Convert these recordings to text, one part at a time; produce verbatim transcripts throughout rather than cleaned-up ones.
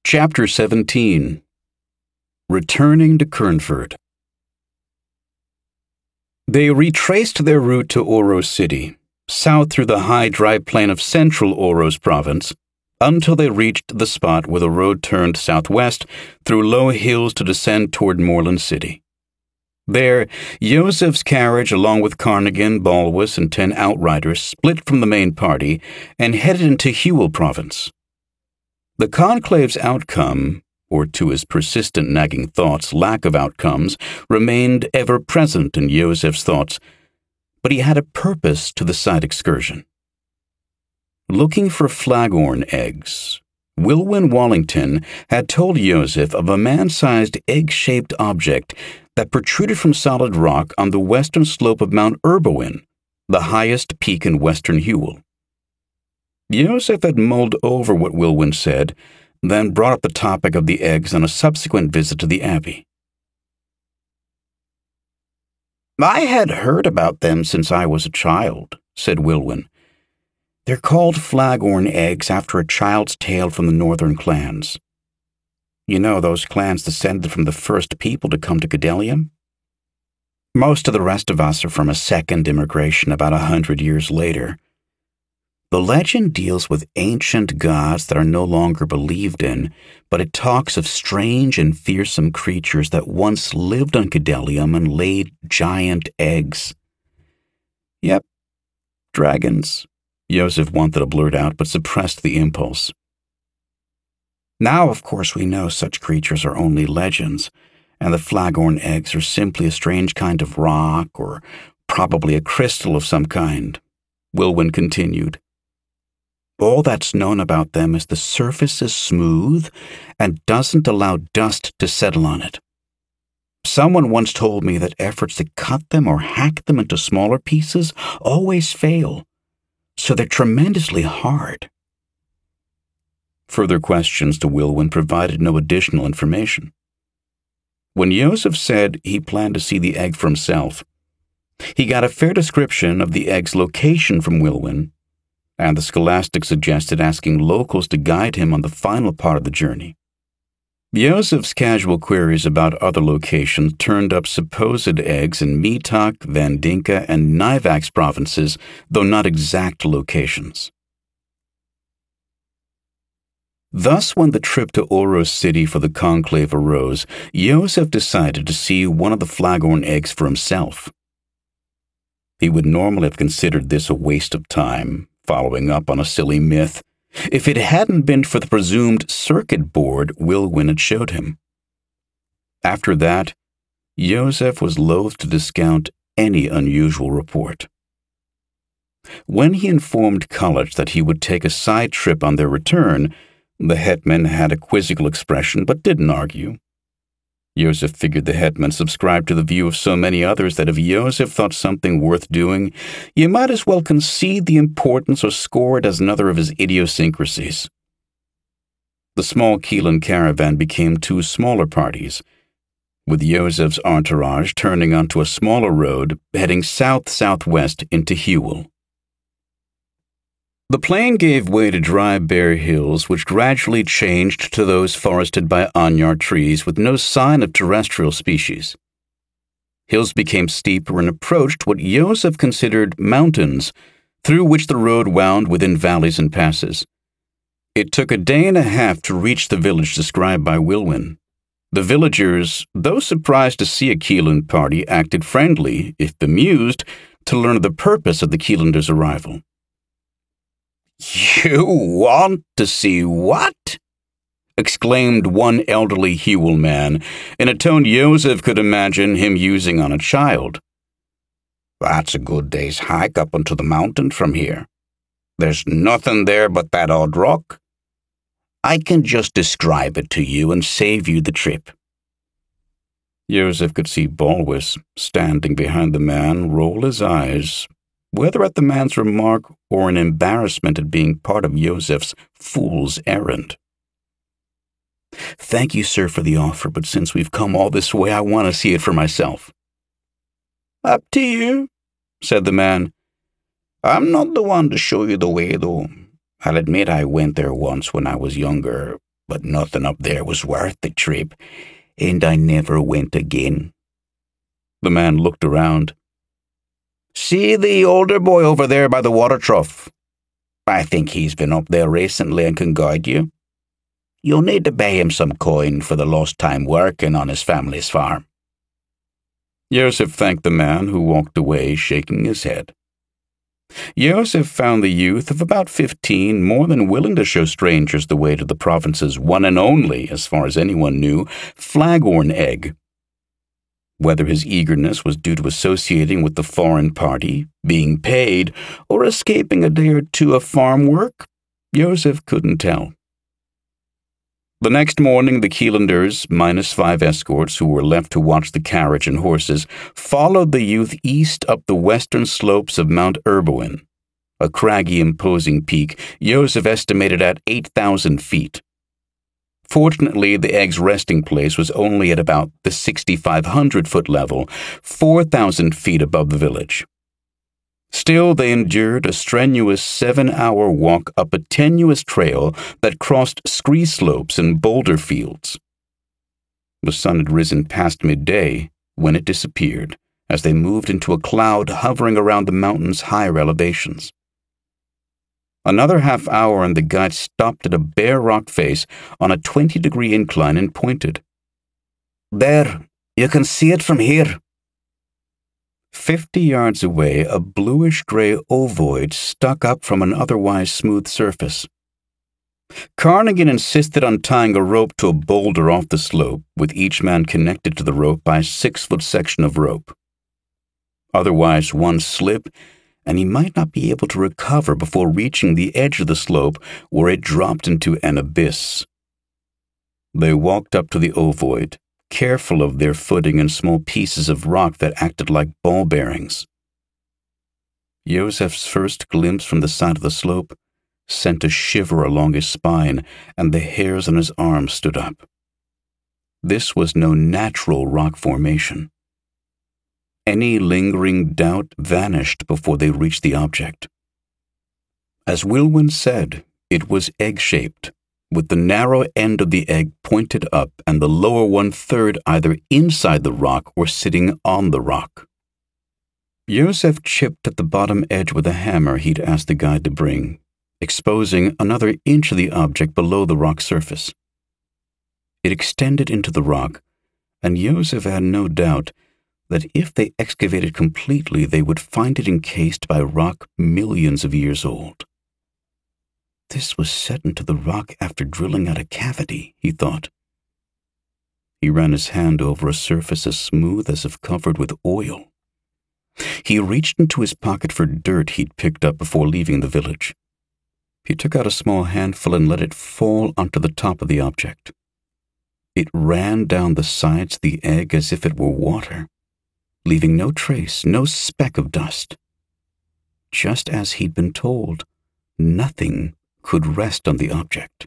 Chapter seventeen. Returning to Kernford. They retraced their route to Oros City, south through the high dry plain of central Oros province, until they reached the spot where the road turned southwest through low hills to descend toward Moreland City. There, Yosef's carriage, along with Carnegie, Balwis, and ten outriders, split from the main party and headed into Hewell province. The conclave's outcome, or to his persistent nagging thoughts, lack of outcomes, remained ever present in Yosef's thoughts, but he had a purpose to the side excursion. Looking for flaghorn eggs, Wilwyn Wallington had told Yosef of a man-sized egg-shaped object that protruded from solid rock on the western slope of Mount Erbowen, the highest peak in western Hewell. Yosef had mulled over what Wilwyn said, then brought up the topic of the eggs on a subsequent visit to the Abbey. "I had heard about them since I was a child," said Wilwyn. "They're called flaghorn eggs after a child's tale from the northern clans. You know, those clans descended from the first people to come to Gedelium? Most of the rest of us are from a second immigration about a hundred years later. The legend deals with ancient gods that are no longer believed in, but it talks of strange and fearsome creatures that once lived on Gedelium and laid giant eggs." "Yep, dragons," Yosef wanted to blurt out, but suppressed the impulse. "Now, of course, we know such creatures are only legends, and the flaghorn eggs are simply a strange kind of rock, or probably a crystal of some kind," Wilwyn continued. "All that's known about them is the surface is smooth and doesn't allow dust to settle on it. Someone once told me that efforts to cut them or hack them into smaller pieces always fail, so they're tremendously hard." Further questions to Wilwyn provided no additional information. When Yosef said he planned to see the egg for himself, he got a fair description of the egg's location from Wilwyn, and the scholastic suggested asking locals to guide him on the final part of the journey. Yosef's casual queries about other locations turned up supposed eggs in Meetok, Vandinka, and Nivax provinces, though not exact locations. Thus, when the trip to Oros City for the conclave arose, Yosef decided to see one of the flaghorn eggs for himself. He would normally have considered this a waste of time, following up on a silly myth, if it hadn't been for the presumed circuit board Wilwyn had showed him. After that, Yosef was loath to discount any unusual report. When he informed College that he would take a side trip on their return, the hetman had a quizzical expression but didn't argue. Yosef figured the hetman subscribed to the view of so many others that if Yosef thought something worth doing, you might as well concede the importance or score it as another of his idiosyncrasies. The small Keelan caravan became two smaller parties, with Yosef's entourage turning onto a smaller road heading south-southwest into Hewell. The plain gave way to dry, bare hills, which gradually changed to those forested by anyar trees with no sign of terrestrial species. Hills became steeper and approached what Yosef considered mountains, through which the road wound within valleys and passes. It took a day and a half to reach the village described by Wilwyn. The villagers, though surprised to see a Keelan party, acted friendly, if bemused, to learn of the purpose of the Keelanders' arrival. "You want to see what?" exclaimed one elderly Hewell man, in a tone Yosef could imagine him using on a child. "That's a good day's hike up onto the mountain from here. There's nothing there but that odd rock. I can just describe it to you and save you the trip." Yosef could see Balwis, standing behind the man, roll his eyes, whether at the man's remark or in embarrassment at being part of Yosef's fool's errand. "Thank you, sir, for the offer, but since we've come all this way, I want to see it for myself." "Up to you," said the man. "I'm not the one to show you the way, though. I'll admit I went there once when I was younger, but nothing up there was worth the trip, and I never went again." The man looked around. "See the older boy over there by the water trough? I think he's been up there recently and can guide you. You'll need to pay him some coin for the lost time working on his family's farm." Joseph thanked the man, who walked away, shaking his head. Joseph found the youth of about fifteen more than willing to show strangers the way to the province's one and only, as far as anyone knew, Flaghorn Egg. Whether his eagerness was due to associating with the foreign party, being paid, or escaping a day or two of farm work, Joseph couldn't tell. The next morning, the Kielanders, minus five escorts who were left to watch the carriage and horses, followed the youth east up the western slopes of Mount Erboin, a craggy, imposing peak Joseph estimated at eight thousand feet. Fortunately, the egg's resting place was only at about the sixty-five hundred foot level, four thousand feet above the village. Still, they endured a strenuous seven-hour walk up a tenuous trail that crossed scree slopes and boulder fields. The sun had risen past midday when it disappeared, as they moved into a cloud hovering around the mountain's higher elevations. Another half hour and the guide stopped at a bare rock face on a twenty-degree incline and pointed. "There, you can see it from here." Fifty yards away, a bluish-gray ovoid stuck up from an otherwise smooth surface. Carnegie insisted on tying a rope to a boulder off the slope, with each man connected to the rope by a six-foot section of rope. Otherwise, one slip, and he might not be able to recover before reaching the edge of the slope, where it dropped into an abyss. They walked up to the ovoid, careful of their footing and small pieces of rock that acted like ball bearings. Joseph's first glimpse from the side of the slope sent a shiver along his spine, and the hairs on his arms stood up. This was no natural rock formation. Any lingering doubt vanished before they reached the object. As Wilwyn said, it was egg-shaped, with the narrow end of the egg pointed up and the lower one-third either inside the rock or sitting on the rock. Joseph chipped at the bottom edge with a hammer he'd asked the guide to bring, exposing another inch of the object below the rock surface. It extended into the rock, and Joseph had no doubt that if they excavated completely, they would find it encased by rock millions of years old. This was set into the rock after drilling out a cavity, he thought. He ran his hand over a surface as smooth as if covered with oil. He reached into his pocket for dirt he'd picked up before leaving the village. He took out a small handful and let it fall onto the top of the object. It ran down the sides of the egg as if it were water, leaving no trace, no speck of dust. Just as he'd been told, nothing could rest on the object.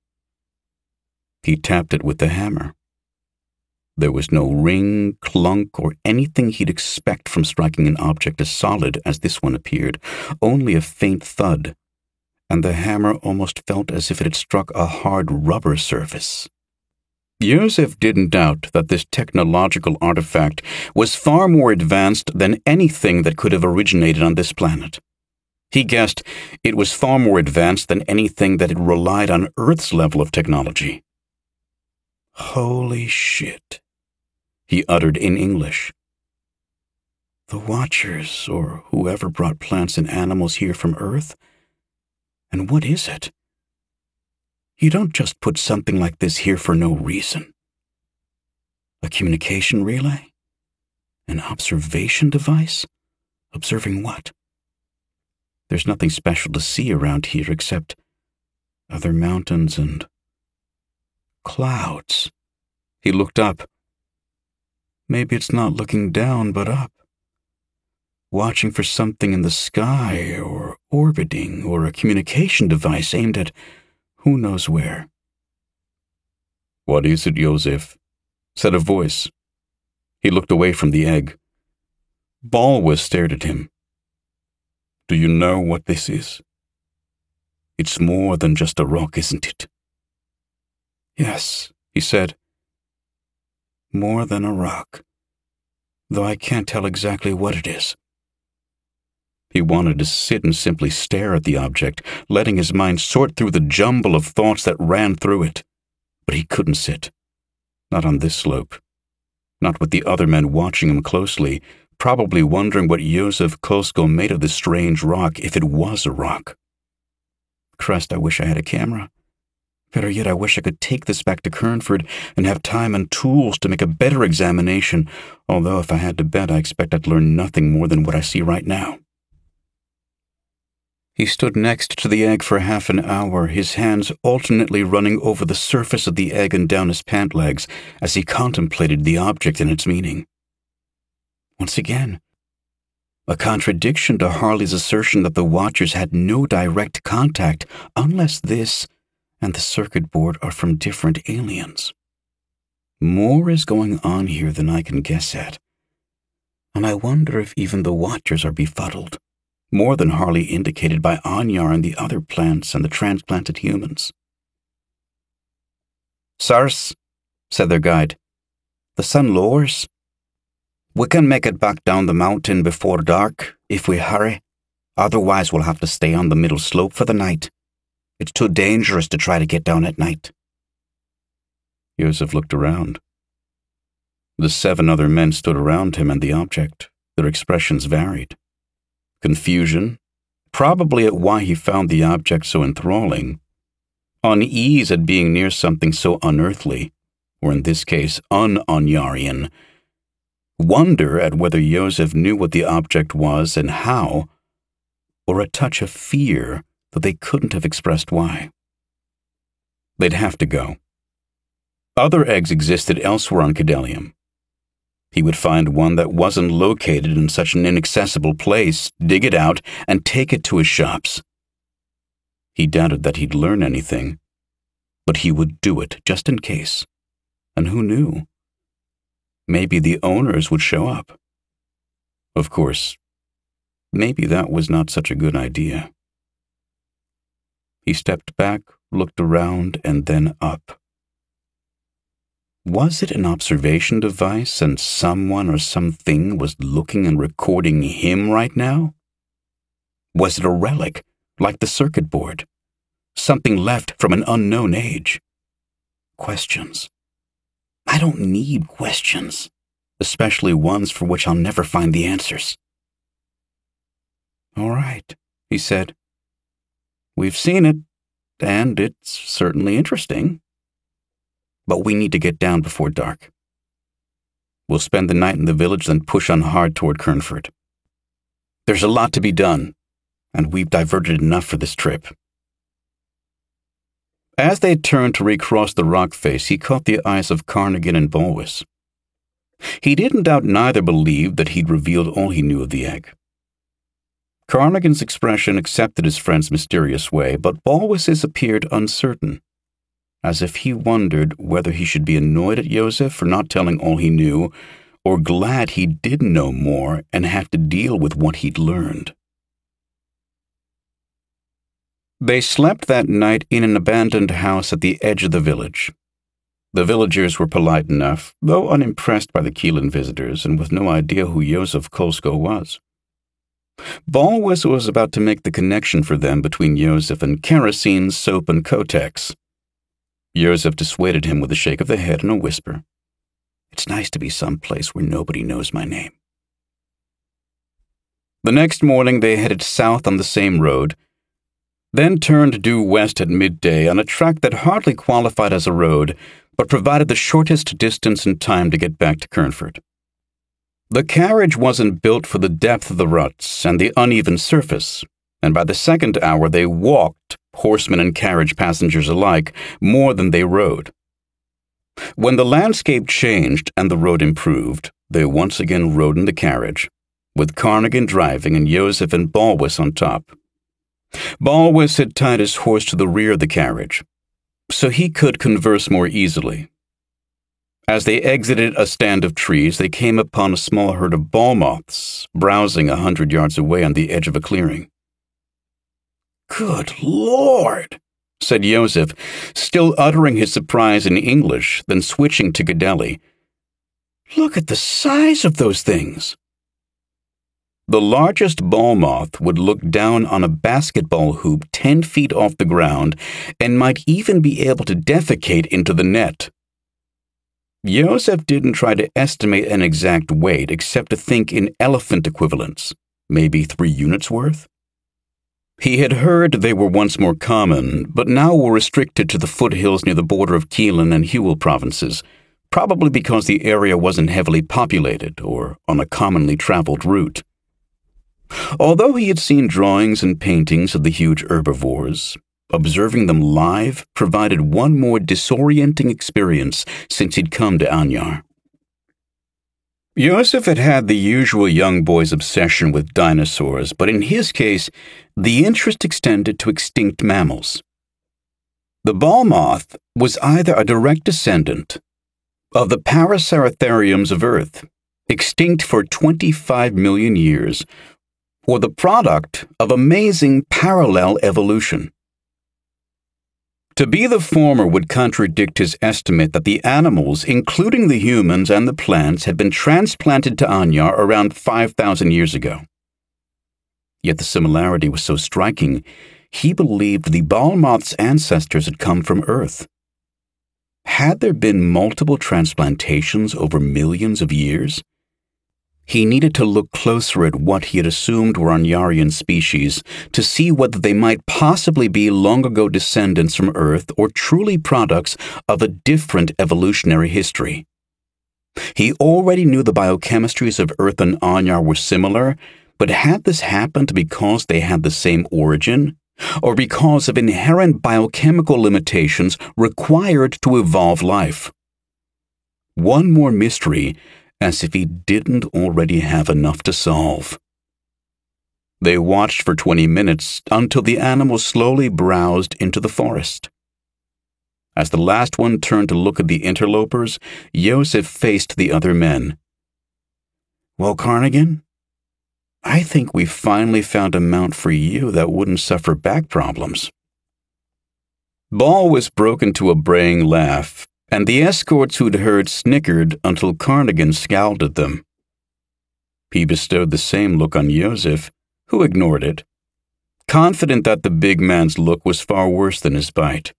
He tapped it with the hammer. There was no ring, clunk, or anything he'd expect from striking an object as solid as this one appeared, only a faint thud, and the hammer almost felt as if it had struck a hard rubber surface. Joseph didn't doubt that this technological artifact was far more advanced than anything that could have originated on this planet. He guessed it was far more advanced than anything that had relied on Earth's level of technology. "Holy shit," he uttered in English. "The Watchers, or whoever brought plants and animals here from Earth? And what is it? You don't just put something like this here for no reason. A communication relay? An observation device? Observing what? There's nothing special to see around here except other mountains and clouds." He looked up. Maybe it's not looking down, but up. Watching for something in the sky, or orbiting, or a communication device aimed at who knows where. "What is it, Joseph?" said a voice. He looked away from the egg. Balwa stared at him. "Do you know what this is? It's more than just a rock, isn't it?" Yes, he said. More than a rock, though I can't tell exactly what it is. He wanted to sit and simply stare at the object, letting his mind sort through the jumble of thoughts that ran through it. But he couldn't sit. Not on this slope. Not with the other men watching him closely, probably wondering what Joseph Kolsko made of this strange rock, if it was a rock. Christ, I wish I had a camera. Better yet, I wish I could take this back to Kernford and have time and tools to make a better examination, although if I had to bet, I expect I'd learn nothing more than what I see right now. He stood next to the egg for half an hour, his hands alternately running over the surface of the egg and down his pant legs as he contemplated the object and its meaning. Once again, a contradiction to Harley's assertion that the Watchers had no direct contact unless this and the circuit board are from different aliens. More is going on here than I can guess at, and I wonder if even the Watchers are befuddled. More than Harley indicated by Anyar and the other plants and the transplanted humans. Sirs, said their guide, the sun lowers. We can make it back down the mountain before dark, if we hurry. Otherwise we'll have to stay on the middle slope for the night. It's too dangerous to try to get down at night. Joseph looked around. The seven other men stood around him and the object. Their expressions varied. Confusion, probably at why he found the object so enthralling, unease at being near something so unearthly, or in this case, un-Anyarian, wonder at whether Joseph knew what the object was and how, or a touch of fear that they couldn't have expressed why. They'd have to go. Other eggs existed elsewhere on Kedalium. He would find one that wasn't located in such an inaccessible place, dig it out, and take it to his shops. He doubted that he'd learn anything, but he would do it just in case. And who knew? Maybe the owners would show up. Of course, maybe that was not such a good idea. He stepped back, looked around, and then up. Was it an observation device and someone or something was looking and recording him right now? Was it a relic, like the circuit board? Something left from an unknown age? Questions. I don't need questions, especially ones for which I'll never find the answers. All right, he said. We've seen it, and it's certainly interesting. But we need to get down before dark. We'll spend the night in the village, then push on hard toward Kernford. There's a lot to be done, and we've diverted enough for this trip. As they turned to recross the rock face, he caught the eyes of Carnigan and Balwis. He didn't doubt neither believed that he'd revealed all he knew of the egg. Carnigan's expression accepted his friend's mysterious way, but Balwis's appeared uncertain, as if he wondered whether he should be annoyed at Joseph for not telling all he knew, or glad he did know more and have to deal with what he'd learned. They slept that night in an abandoned house at the edge of the village. The villagers were polite enough, though unimpressed by the Keelan visitors and with no idea who Joseph Kolsko was. Balwis was about to make the connection for them between Joseph and kerosene, soap, and Kotex. Joseph dissuaded him with a shake of the head and a whisper. It's nice to be someplace where nobody knows my name. The next morning they headed south on the same road, then turned due west at midday on a track that hardly qualified as a road, but provided the shortest distance and time to get back to Kernford. The carriage wasn't built for the depth of the ruts and the uneven surface, and by the second hour they walked, horsemen and carriage passengers alike, more than they rode. When the landscape changed and the road improved, they once again rode in the carriage, with Carnigan driving and Joseph and Balwis on top. Balwis had tied his horse to the rear of the carriage, so he could converse more easily. As they exited a stand of trees, they came upon a small herd of ball moths, browsing a hundred yards away on the edge of a clearing. Good Lord! said Joseph, still uttering his surprise in English, then switching to Gedeli. Look at the size of those things. The largest ball moth would look down on a basketball hoop ten feet off the ground and might even be able to defecate into the net. Joseph didn't try to estimate an exact weight except to think in elephant equivalents, maybe three units worth. He had heard they were once more common, but now were restricted to the foothills near the border of Quilin and Hewell provinces, probably because the area wasn't heavily populated or on a commonly traveled route. Although he had seen drawings and paintings of the huge herbivores, observing them live provided one more disorienting experience since he'd come to Anyar. Joseph had had the usual young boy's obsession with dinosaurs, but in his case, the interest extended to extinct mammals. The ball moth was either a direct descendant of the Paraceratheriums of Earth, extinct for twenty-five million years, or the product of amazing parallel evolution. To be the former would contradict his estimate that the animals, including the humans and the plants, had been transplanted to Anyar around five thousand years ago. Yet the similarity was so striking, he believed the ball moth's ancestors had come from Earth. Had there been multiple transplantations over millions of years? He needed to look closer at what he had assumed were Anyarian species to see whether they might possibly be long-ago descendants from Earth or truly products of a different evolutionary history. He already knew the biochemistries of Earth and Anyar were similar, but had this happened because they had the same origin, or because of inherent biochemical limitations required to evolve life? One more mystery, as if he didn't already have enough to solve. They watched for twenty minutes until the animals slowly browsed into the forest. As the last one turned to look at the interlopers, Joseph faced the other men. Well, Carnigan, I think we finally found a mount for you that wouldn't suffer back problems. Ball was broken to a braying laugh, and the escorts who'd heard snickered until Carnigan scowled at them. He bestowed the same look on Joseph, who ignored it, confident that the big man's look was far worse than his bite.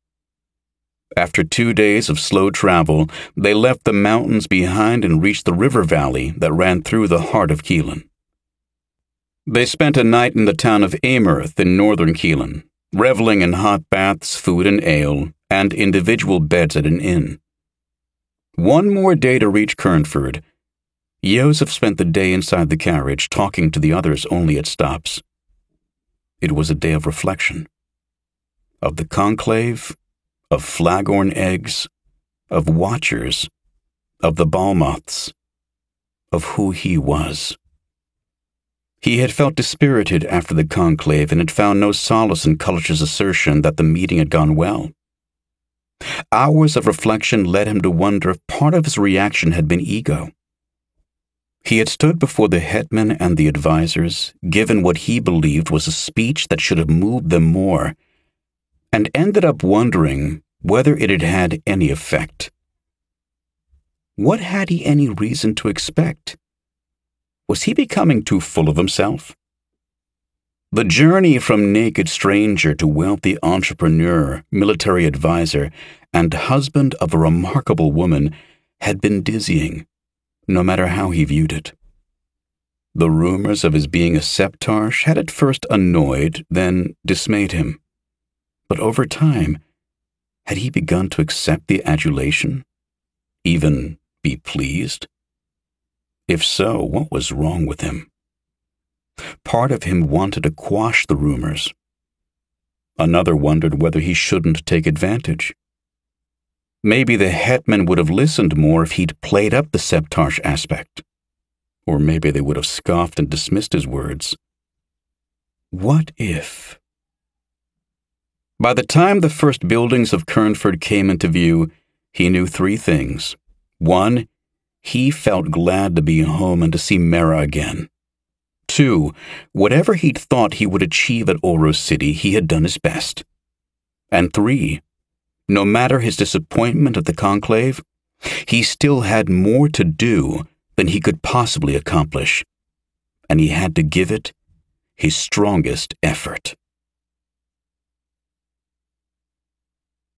After two days of slow travel, they left the mountains behind and reached the river valley that ran through the heart of Quilin. They spent a night in the town of Amherth in northern Quilin, reveling in hot baths, food and ale, and individual beds at an inn. One more day to reach Kernford. Joseph spent the day inside the carriage, talking to the others only at stops. It was a day of reflection. Of the conclave, of flaghorn eggs, of watchers, of the ball moths, of who he was. He had felt dispirited after the conclave and had found no solace in Cullich's assertion that the meeting had gone well. Hours of reflection led him to wonder if part of his reaction had been ego. He had stood before the hetman and the advisors, given what he believed was a speech that should have moved them more, and ended up wondering whether it had had any effect. What had he any reason to expect? Was he becoming too full of himself? The journey from naked stranger to wealthy entrepreneur, military advisor, and husband of a remarkable woman had been dizzying, no matter how he viewed it. The rumors of his being a septarch had at first annoyed, then dismayed him. But over time, had he begun to accept the adulation? Even be pleased? If so, what was wrong with him? Part of him wanted to quash the rumors. Another wondered whether he shouldn't take advantage. Maybe the hetman would have listened more if he'd played up the septarch aspect. Or maybe they would have scoffed and dismissed his words. What if? By the time the first buildings of Kernford came into view, he knew three things. One, he felt glad to be home and to see Mera again. Two, whatever he'd thought he would achieve at Oros City, he had done his best. And three, no matter his disappointment at the conclave, he still had more to do than he could possibly accomplish, and he had to give it his strongest effort.